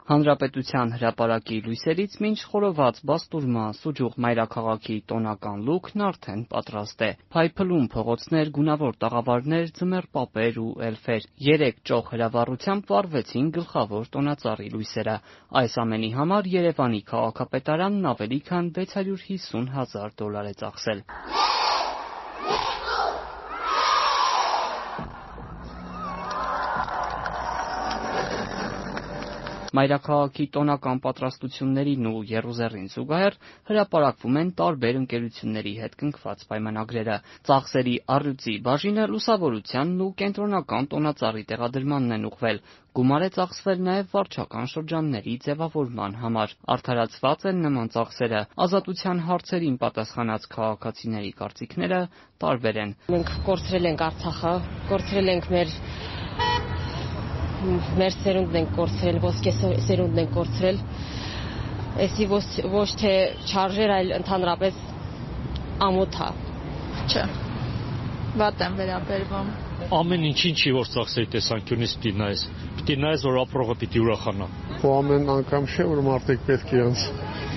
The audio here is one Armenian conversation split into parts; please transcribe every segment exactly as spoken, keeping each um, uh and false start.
Հանրապետության հրապարակի լույսերից մինչ խորոված բաստուրմա սուջուղ մայրաքաղաքի տոնական լուքն արդեն պատրաստ է։ Փայփլուն փողոցներ, գունավոր տաղավարներ, ձմեռ պապեր ու էլֆեր։ Երեք ճոխ հրավառությամբ վառվեցին գլխավոր տոնածառի լույսերը։ Այս ամենի համար Երևանի քաղաքապետարանն ավելի քան վեց հարյուր հիսուն հազար դոլար է ծախսել։ Մայրաքաղաքի տոնական պատրաստություններին ու եռուզեռին զուգահեռ հրապարակվում են տարբեր ընկերությունների հետ կնքված պայմանագրերը։ Ծախսերի առյուծի բաժինը լուսավորությանն ու կենտրոնական տոնածառի տեղադրմանն են ուղղվել։ Գումար է ծախսվել նաև վարչական շրջանների ձևավորման համար։ Արդարացված են նման ծախսերը։ Ազատության հարցերին պատասխանած քաղաքացիների կարծիքները տարբեր են։ Մենք կորցրել ենք Արցախը, կորցրել ենք մեր մեր սերունդն ենք կորցրել, ոսկե սերունդն ենք կորցրել։ Էսի ոչ թե չարժեր, այլ ընդհանրապես ամոթ է։ Չէ։ Վատ եմ վերաբերվում։ Ամեն ինչին չի որ ծախսերի տեսանկյունից պիտի նայես։ Պիտի նայես, որ ապրողը պիտի ուրախանա։ Ու ամեն անգամ չէ, որ մարդիկ պետք է իրենց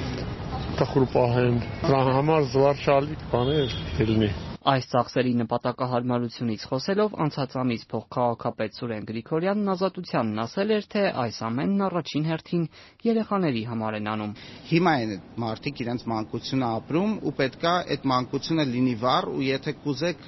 տխուր պահեն։ Դրա համար զվարճալի բաներ լինի։ Այս ծախսերի նպատակահարմարությունից խոսելով անցած ամիս փոխքաղաքապետ Սուրեն Գրիգորյանն Ազատությանն ասել էր, թե այս ամենն առաջին հերթին երեխաների համար են անում։ Հիմա են մարդիկ իրենց մանկությունը ապրում ու պետքա այդ մանկությունը լինի վառ ու եթե կուզեք,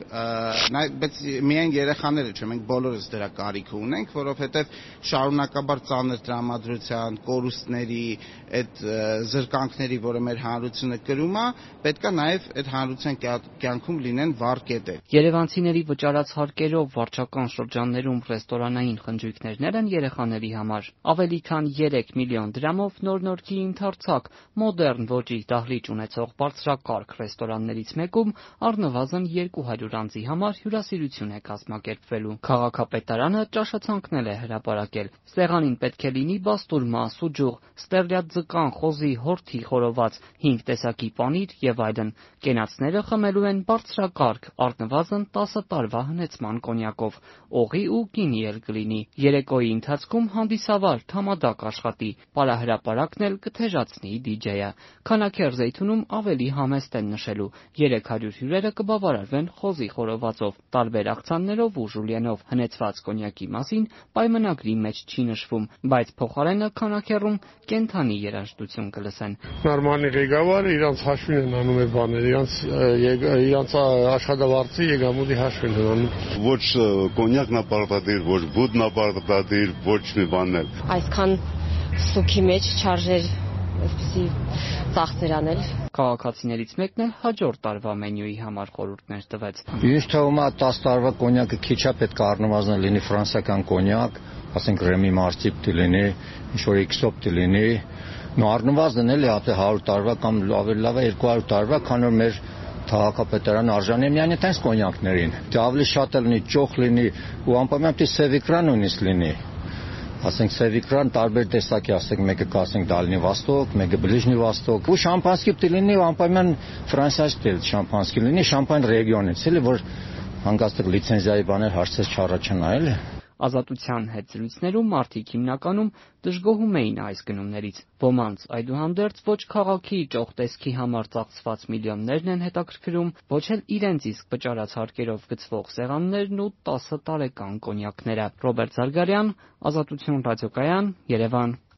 բայց միայն երեխաները չէ, մենք բոլորս դրա կարիքը ունենք, որովհետև շարունակաբար ծանր տրամադրության, կորուստների, այդ զրկանքների, որը մեր հանրությունը կրում է, պետքա նաև այդ հանրության կյանքում լինեն վառ կետեր։ Երևանցիների վճարած հարկերով վարչական շրջաններում ռեստորանային խնջույքներն են երեխաների համար։ Ավելի քան երեք միլիոն դրամով նոր-նորքի ընդարձակ մոդեռն ոճի դահլիճ ունեցող բարձրակարգ ռեստորաններից մեկում առնվազն երկու հարյուր անձի համար հյուրասիրություն է կազմակերպվելու։ Քաղաքապետարանը ճաշացանկներ է հրապարակել։ Սեղանին պետք է լինի բաստուրմա, սուջուղ, ստերլյադ ձկան, խոզի, հորթի խորոված, հինգ տեսակի պանիր եւ այլն։ Կենացները խմելու են բարձրակարգ, առնվազն տասը տարվա հնեցման կոնյակով, օղի ու գինի էլ կլինի։ Երեկոյի ընթացքում հանդիսավար թամադակ աշխատի, պարահրապարակն էլ կթեժացնի դիջեյը։ Քանաքեռ Զեյթունում ավելի համեստ են նշելու, երեք հարյուր հյուրերը կբավարարվեն խոզի խորովածով, տարբեր աղցաններով ու ժուլիենով։ Հնեցված կոնյակի մասին պայմանագրի մեջ չի նշվում, բայց փոխարենը քանաքեռում կենդանի երաժշտություն կլսեն։ Նորմալի ղեկավարը իրանց հաշվին են անում այդ բաները, իրանց իրանց աշխատավարձի եկամուտի հաշվին են անում։ Ոչ կոնյակն է պարտադիր, ոչ բուդն է պարտադիր, ոչ մի բան էլ։ Այսքան սուքի մեջ չարժեր այսպեսի ծախսեր անել։ Քաղաքացիներից մեկն էլ հաջորդ տարվա մենյուի համար խորհուրդներ տվեց։ Ինձ թվում է տասը տարվա կոնյակը քիչ է, պետք է առնվազն լինի ֆրանսիական կոնյակ, ասենք Ռեմի Մարսի պիտի լինի, ինչ-որ Էքսոպ պիտի լինի, նո առնվազն էլի հատե հարյուր տարվա կամ ավելի լավ է երկու հարյուր տարվա, քան որ մեր քաղաքապետարանը արժանի է միայն այդպես կոնյակներին։ Դե ավելի շատ է լինի, ճոխ լինի ու անպայման պիտի Սևիկրան նույնիսկ լինի։ Ասենք Սևիկրան տարբեր տեսակի, ասենք մեկը կասենք Դալնի Վաստոկ, մեկը Բլիժնի Վաստոկ։ Ու շամպանսկի պիտի լինի ու անպայման Ֆրանսիայից պիտի շամպանսկի լինի, շամպայն ռեգիոնից, էլի որ հանգստիկ լիցենզիայի բաներ հարցեր չառաջանա, էլի։ Ազատության հետ զրույցներում մարդիկ հիմնականում դժգոհում էին այս գնումներից։ Ոմանց այդուհանդերձ ոչ քաղաքի ճոխ տեսքի համար ծախսված միլիոններն են հետաքրքրում, ոչ էլ իրենց իսկ վճարած հարկերով գծվող սեղաններն ու տասը տարեկան կոնյակները։ Ռոբերտ Զարգարյան, Ազատություն ռադիոկայան, Երևան։